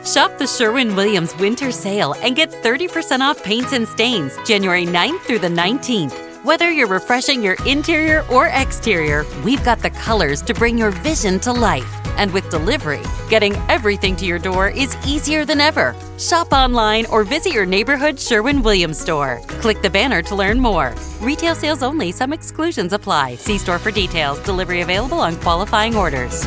Shop the Sherwin-Williams Winter Sale and get 30% off paints and stains January 9th through the 19th. Whether you're refreshing your interior or exterior, we've got the colors to bring your vision to life. And with delivery, getting everything to your door is easier than ever. Shop online or visit your neighborhood Sherwin-Williams store. Click the banner to learn more. Retail sales only. Some exclusions apply. See store for details. Delivery available on qualifying orders.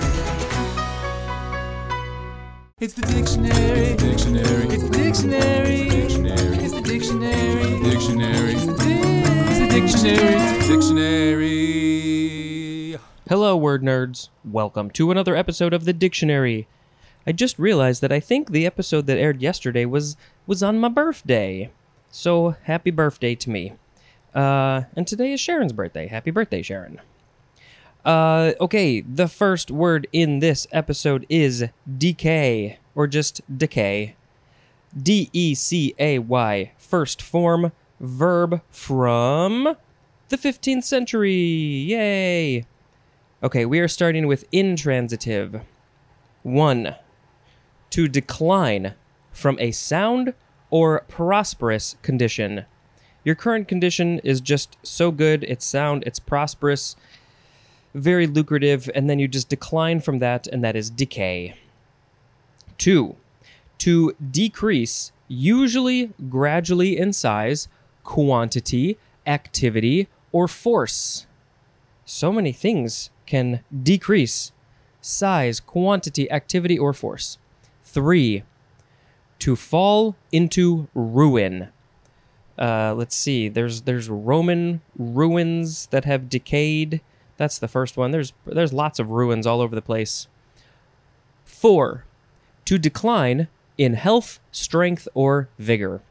It's the dictionary. It's the dictionary. It's the dictionary. It's the dictionary. Dictionary. It's the dictionary. It's the dictionary. Hello, word nerds. Welcome to another episode of The Dictionary. I just realized that I think the episode that aired yesterday was on my birthday. So, happy birthday to me. And today is Sharon's birthday. Happy birthday, Sharon. Okay, the first word in this episode is decay, or just decay. D-E-C-A-Y, first form, verb from the 15th century. Yay! Okay, we are starting with intransitive. 1. To decline from a sound or prosperous condition. Your current condition is just so good, it's sound, it's prosperous, very lucrative, and then you just decline from that, and that is decay. 2. To decrease, usually gradually in size, quantity, activity, or force. So many things can decrease: size, quantity, activity, or force. 3. To fall into ruin. Let's see, there's Roman ruins that have decayed. That's the first one. There's lots of ruins all over the place. 4. To decline in health, strength, or vigor.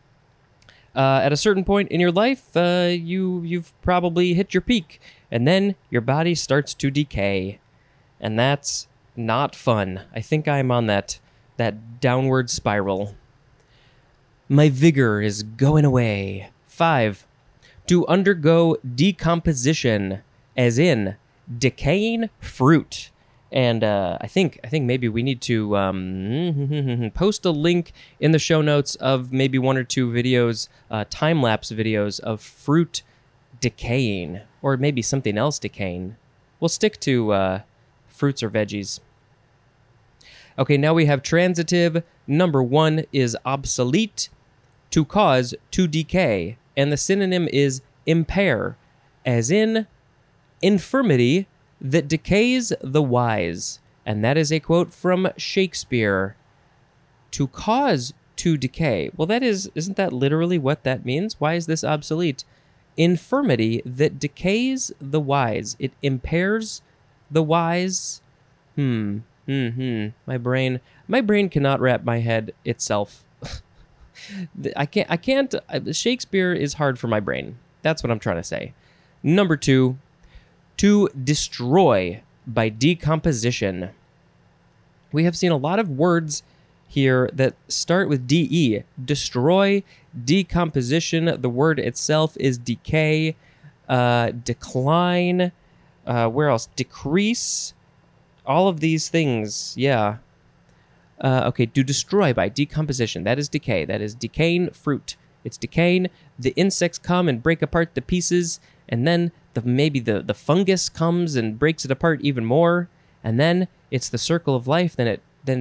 At a certain point in your life, you've probably hit your peak, and then your body starts to decay. And that's not fun. I think I'm on that downward spiral. My vigor is going away. 5. To undergo decomposition, as in decaying fruit. And I think maybe we need to post a link in the show notes of maybe 1 or 2 videos, time-lapse videos of fruit decaying, or maybe something else decaying. We'll stick to fruits or veggies. Okay, now we have transitive. Number 1 is obsolete, to cause to decay, and the synonym is impair, as in infirmity that decays the wise. And that is a quote from Shakespeare. To cause to decay. Well, isn't that literally what that means? Why is this obsolete? Infirmity that decays the wise. It impairs the wise. My brain cannot wrap my head itself. I can't. Shakespeare is hard for my brain. That's what I'm trying to say. Number 2. To destroy by decomposition. We have seen a lot of words here that start with DE. Destroy, decomposition. The word itself is decay, decline. Where else? Decrease. All of these things. Yeah. Okay, to destroy by decomposition. That is decay. That is decaying fruit. It's decaying. The insects come and break apart the pieces, and then maybe the fungus comes and breaks it apart even more, and then it's the circle of life. Then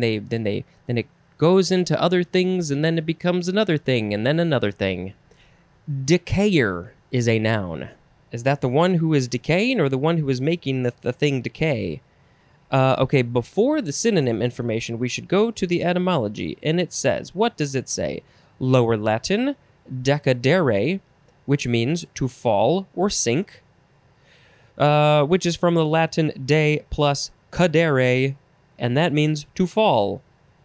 it goes into other things, and then it becomes another thing, and then another thing. Decayer is a noun. Is that the one who is decaying, or the one who is making the thing decay? Okay, before the synonym information, we should go to the etymology, and it says, what does it say? Lower Latin, decadere, which means to fall or sink, which is from the Latin de plus cadere, and that means to fall.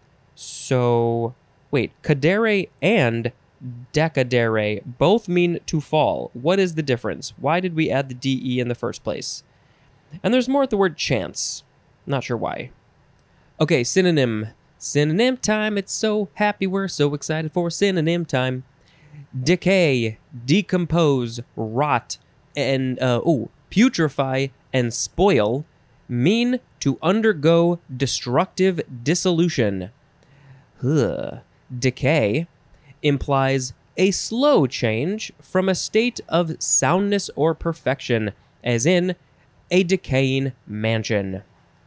So, wait, cadere and decadere both mean to fall. What is the difference? Why did we add the DE in the first place? And there's more at the word chance. Not sure why. Okay, synonym. Synonym time. It's so happy. We're so excited for synonym time. Decay, decompose, rot, and putrefy and spoil mean to undergo destructive dissolution. Decay implies a slow change from a state of soundness or perfection, as in a decaying mansion.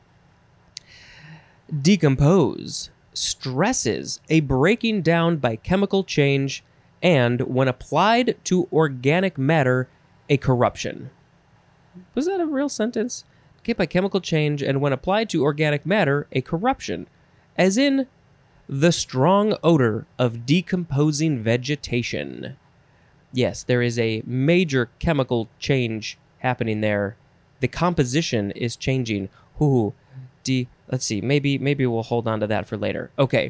Decompose stresses a breaking down by chemical change and, when applied to organic matter, a corruption. Was that a real sentence? Okay, by chemical change and, when applied to organic matter, a corruption, as in the strong odor of decomposing vegetation. Yes, there is a major chemical change happening there. The composition is changing. Let's see. Maybe we'll hold on to that for later. Okay.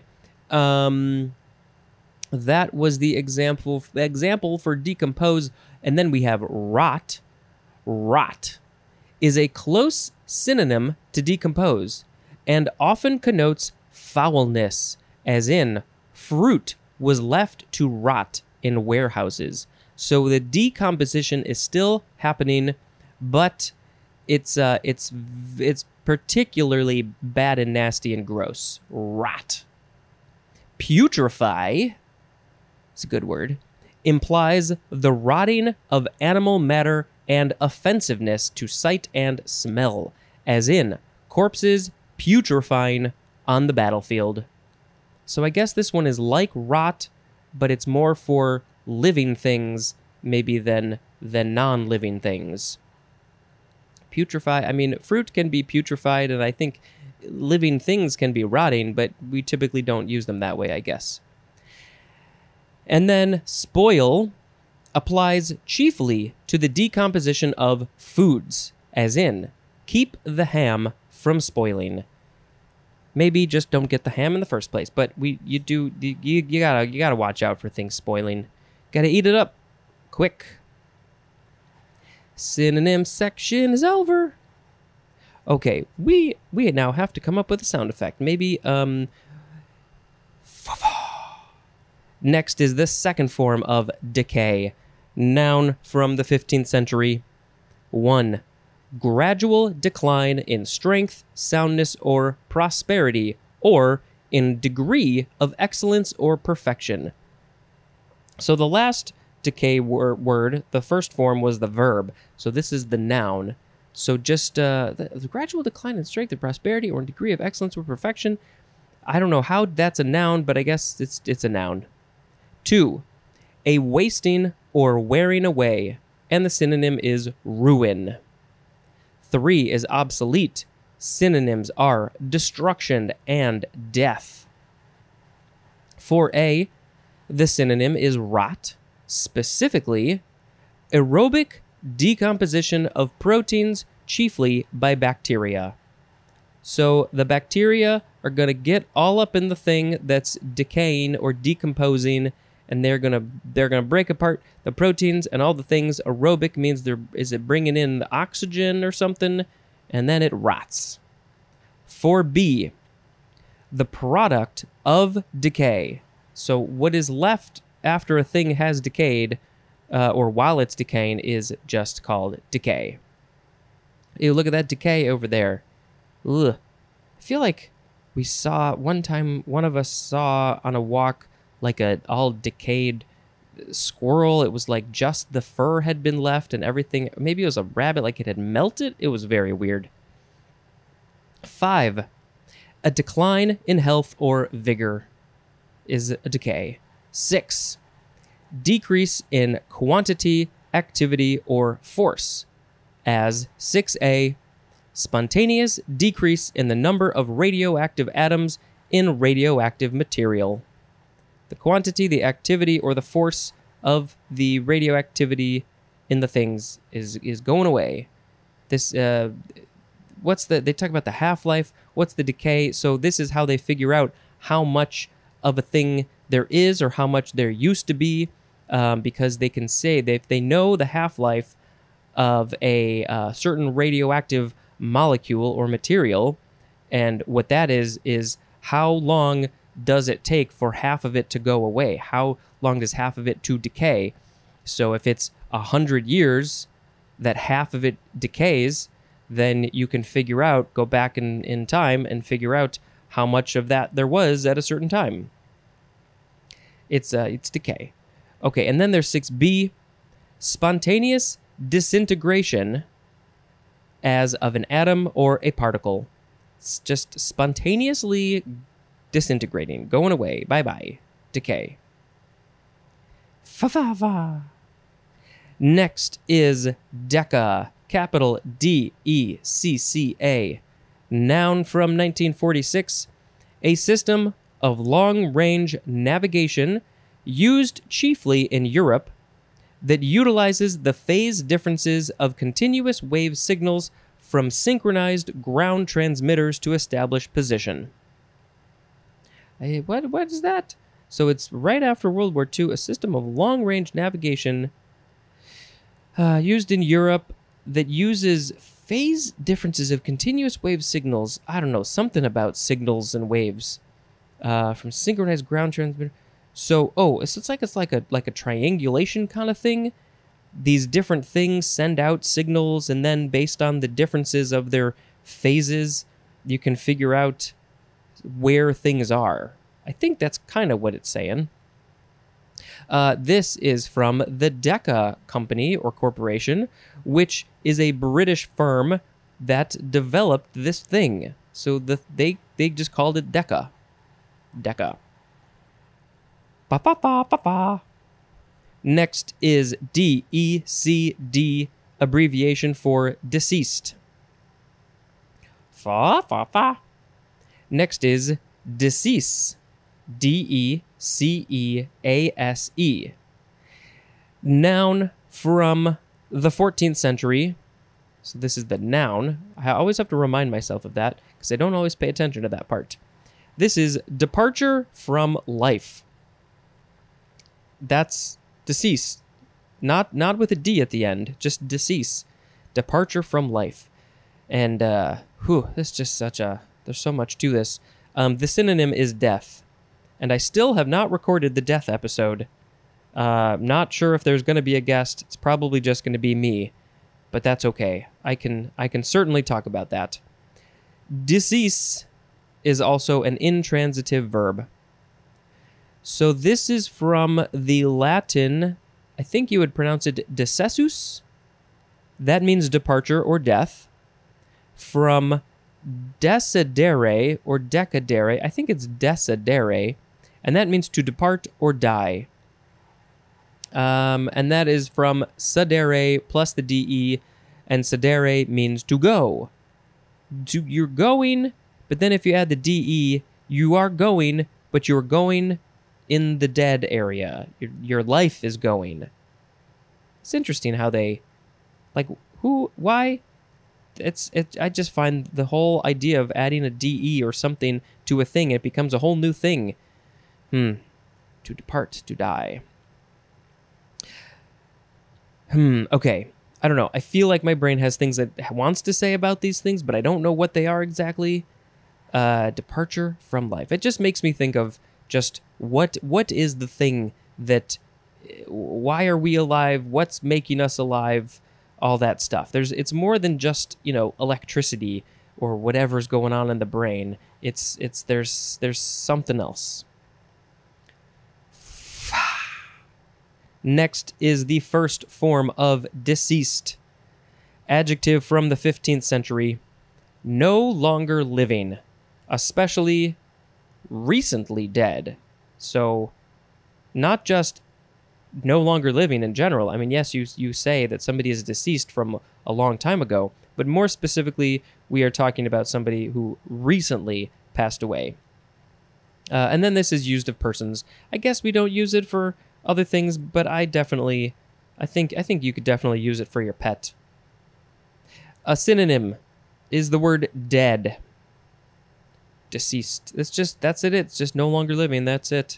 That was the example for decompose, and then we have rot. Rot is a close synonym to decompose and often connotes foulness, as in fruit was left to rot in warehouses. So the decomposition is still happening, but it's particularly bad and nasty and gross. Rot. Putrefy, it's a good word, implies the rotting of animal matter and offensiveness to sight and smell, as in corpses putrefying on the battlefield. So I guess this one is like rot, but it's more for living things maybe than non-living things. Putrefy, I mean, fruit can be putrefied, and I think living things can be rotting, but we typically don't use them that way, I guess. And then spoil applies chiefly to the decomposition of foods, as in keep the ham from spoiling. Maybe just don't get the ham in the first place, but you gotta watch out for things spoiling. Gotta eat it up quick. Synonym section is over. Okay, we now have to come up with a sound effect. Maybe Next is the second form of decay. Noun from the 15th century. 1. Gradual decline in strength, soundness, or prosperity, or in degree of excellence or perfection. So the last decay word, the first form was the verb. So this is the noun. So just the gradual decline in strength and prosperity, or in degree of excellence or perfection. I don't know how that's a noun, but I guess it's a noun. 2. A wasting or wearing away, and the synonym is ruin. 3 is obsolete. Synonyms are destruction and death. 4a, the synonym is rot, specifically aerobic decomposition of proteins, chiefly by bacteria. So the bacteria are going to get all up in the thing that's decaying or decomposing, and they're gonna break apart the proteins and all the things. Aerobic means is it bringing in the oxygen or something, and then it rots. 4b, the product of decay. So what is left after a thing has decayed, or while it's decaying, is just called decay. Ew, look at that decay over there. Ugh. I feel like we saw one time, one of us saw on a walk like a all decayed squirrel. It was like just the fur had been left and everything. Maybe it was a rabbit, like it had melted. It was very weird. 5. A decline in health or vigor is a decay. 6. Decrease in quantity, activity, or force, as 6a, spontaneous decrease in the number of radioactive atoms in radioactive material. The quantity, the activity, or the force of the radioactivity in the things is going away. This they talk about the half-life, what's the decay, so this is how they figure out how much of a thing there is or how much there used to be, because they can say that they know the half-life of a certain radioactive molecule or material, and what that is how long does it take for half of it to go away? How long does half of it to decay? So if it's 100 years that half of it decays, then you can figure out, go back in time and figure out how much of that there was at a certain time. It's decay. Okay, and then there's 6b, spontaneous disintegration as of an atom or a particle. It's just spontaneously disintegrating, going away, bye-bye, decay. Fa-fa-fa. Next is Deca, capital D-E-C-C-A, noun from 1946, a system of long-range navigation used chiefly in Europe that utilizes the phase differences of continuous wave signals from synchronized ground transmitters to establish position. What is that? So it's right after World War II, a system of long-range navigation used in Europe that uses phase differences of continuous wave signals. I don't know, something about signals and waves from synchronized ground transmitter. So, it's like a triangulation kind of thing. These different things send out signals, and then based on the differences of their phases, you can figure out where things are. I think that's kind of what it's saying. This is from the Deca Company or Corporation, which is a British firm that developed this thing. So they just called it Deca. Deca. Ba ba ba ba ba. Next is DECD, abbreviation for deceased. Fa fa fa. Next is decease. D-E-C-E-A-S-E. Noun from the 14th century. So this is the noun. I always have to remind myself of that because I don't always pay attention to that part. This is departure from life. That's decease. Not with a D at the end, just decease. Departure from life. And, this is just there's so much to this. The synonym is death. And I still have not recorded the death episode. Not sure if there's going to be a guest. It's probably just going to be me. But that's okay. I can certainly talk about that. Decease is also an intransitive verb. So this is from the Latin, I think you would pronounce it decessus. That means departure or death. From decidere or decadere, I think it's decidere, and that means to depart or die. And that is from sedere plus the de, and sedere means to go. You're going, but then if you add the de, you are going, but you're going in the dead area. Your life is going. It's interesting how they, why? I just find the whole idea of adding a de or something to a thing, it becomes a whole new thing. To depart, to die. Okay. I don't know. I feel like my brain has things that it wants to say about these things, but I don't know what they are exactly. Departure from life. It just makes me think of just what is the thing that, why are we alive? What's making us alive? All that stuff. It's more than just, electricity or whatever's going on in the brain. There's something else. Next is the first form of deceased. Adjective from the 15th century. No longer living, especially recently dead. So not just no longer living in general. I mean, yes, you say that somebody is deceased from a long time ago, but more specifically, we are talking about somebody who recently passed away. And then this is used of persons. I guess we don't use it for other things, but I think you could definitely use it for your pet. A synonym is the word dead. Deceased. That's it. It's just no longer living. That's it.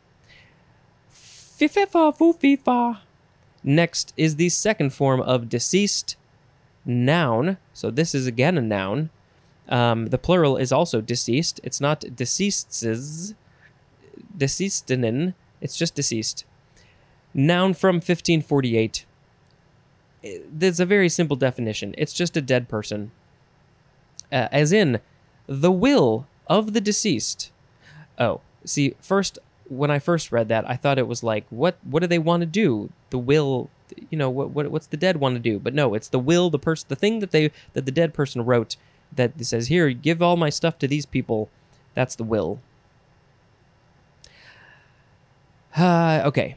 Next is the second form of deceased, noun. So this is again a noun. The plural is also deceased. It's not deceased's, deceasedinen. It's just deceased. Noun from 1548. There's a very simple definition. It's just a dead person. As in, the will of the deceased. Oh, see, first, when I first read that, I thought it was like, what do they want to do? The will, what's the dead want to do? But no, it's the will, the thing that the dead person wrote that says, here, give all my stuff to these people. That's the will. Okay.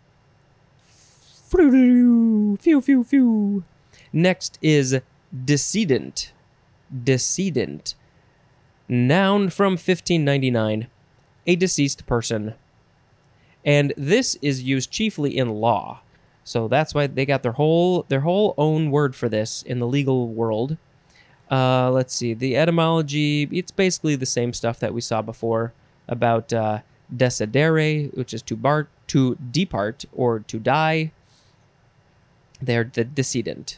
Phew. Next is decedent. Decedent. Noun from 1599. A deceased person. And this is used chiefly in law. So that's why they got their whole own word for this in the legal world. Let's see. The etymology, it's basically the same stuff that we saw before about decidere, which is to depart or to die. They're the decedent.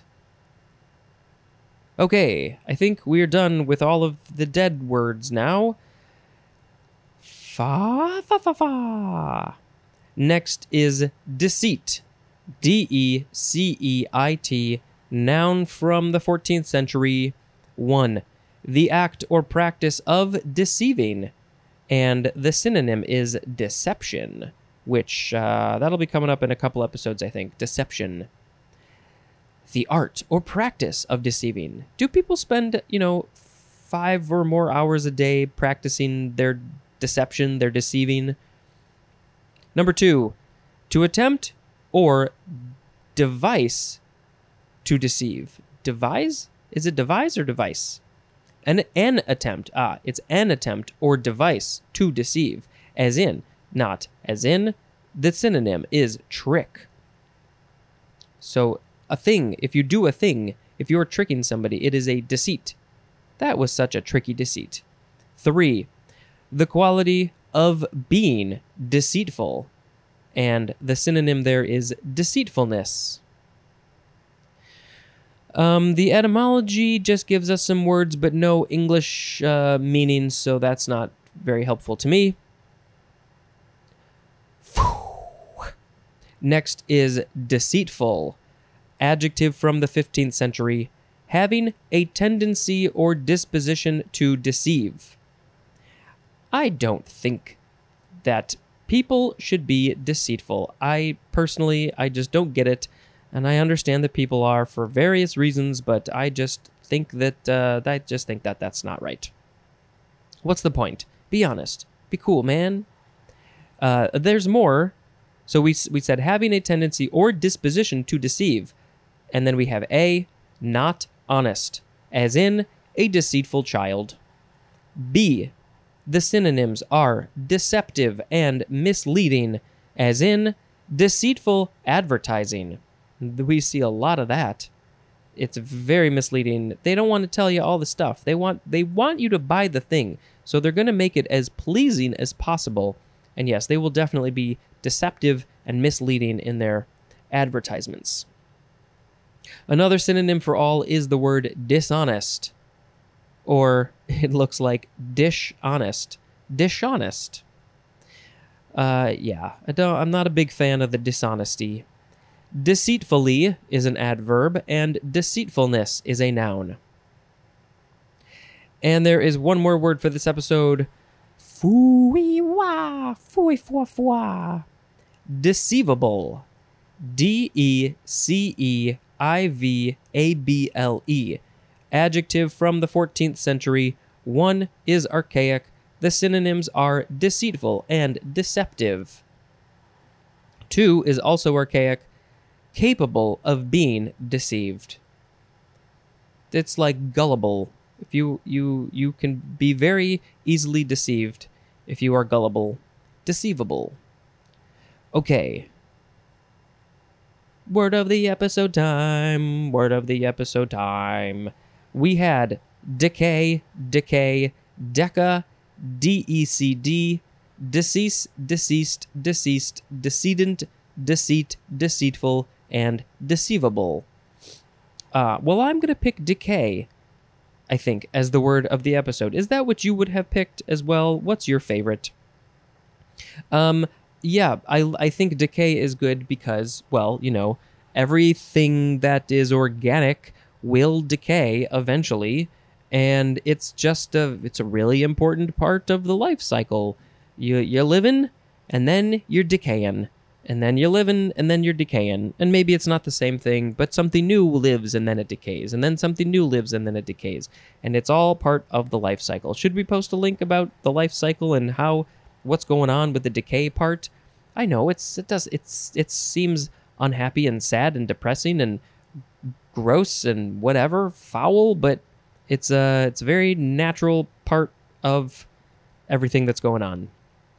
Okay, I think we're done with all of the dead words now. Fa. Next is deceit. Deceit, noun from the 14th century. 1. The act or practice of deceiving. And the synonym is deception, which that'll be coming up in a couple episodes, I think. Deception. The art or practice of deceiving. Do people spend, 5 or more hours a day practicing their deception, their deceiving? Number 2, to attempt or device to deceive. Devise? Is it devise or device? An attempt. It's an attempt or device to deceive. As in, not as in. The synonym is trick. So, a thing, if you do a thing, if you're tricking somebody, it is a deceit. That was such a tricky deceit. 3, the quality of being deceitful. And the synonym there is deceitfulness. The etymology just gives us some words, but no English meanings, so that's not very helpful to me. Next is deceitful. Adjective from the 15th century, having a tendency or disposition to deceive. I don't think that people should be deceitful. I just don't get it, and I understand that people are for various reasons, but I just think that that's not right. What's the point? Be honest. Be cool, man. There's more. So we said having a tendency or disposition to deceive. And then we have A, not honest, as in a deceitful child. B, the synonyms are deceptive and misleading, as in deceitful advertising. We see a lot of that. It's very misleading. They don't want to tell you all the stuff. They want you to buy the thing. So they're going to make it as pleasing as possible. And yes, they will definitely be deceptive and misleading in their advertisements. Another synonym for all is the word dishonest. Or it looks like dishonest. Dishonest. I'm not a big fan of the dishonesty. Deceitfully is an adverb, and deceitfulness is a noun. And there is one more word for this episode. Fui-wa, fui-fua-fua. Deceivable. Deceive. Adjective from the 14th century. 1 is archaic. The synonyms are deceitful and deceptive. 2 is also archaic. Capable of being deceived. It's like gullible. If you can be very easily deceived if you are gullible. Deceivable. Okay. Word of the episode time. Word of the episode time. We had decay, deca, deced, decease, deceased, deceased, decedent, deceit, deceitful, and deceivable. Well, I'm going to pick decay, I think, as the word of the episode. Is that what you would have picked as well? What's your favorite? Yeah, I think decay is good because, well, everything that is organic will decay eventually, and it's just it's a really important part of the life cycle. You living, and then you're decaying, and then you're living, and then you're decaying. And maybe it's not the same thing, but something new lives and then it decays, and then something new lives and then it decays. And it's all part of the life cycle. Should we post a link about the life cycle and what's going on with the decay part? I know it seems unhappy and sad and depressing and gross and whatever, foul, but it's a very natural part of everything that's going on.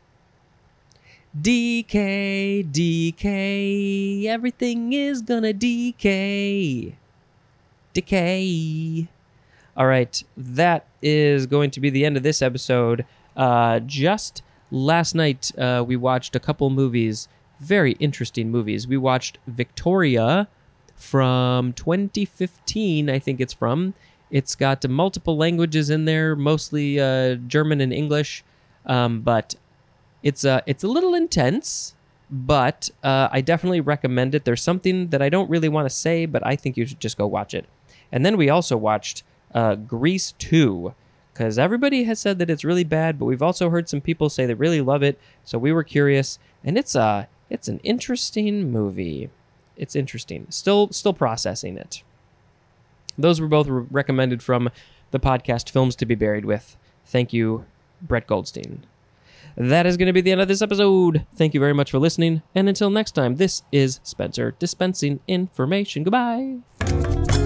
Decay, decay, everything is gonna decay. Decay. All right, that is going to be the end of this episode. Just last night, we watched a couple movies, very interesting movies. We watched Victoria from 2015, I think it's from. It's got multiple languages in there, mostly German and English, but it's a little intense, but I definitely recommend it. There's something that I don't really want to say, but I think you should just go watch it. And then we also watched Grease 2, because everybody has said that it's really bad, but we've also heard some people say they really love it, so we were curious, and it's an interesting movie. It's interesting. Still processing it. Those were both recommended from the podcast Films to be Buried With. Thank you, Brett Goldstein. That is going to be the end of this episode. Thank you very much for listening, and until next time, this is Spencer dispensing information. Goodbye.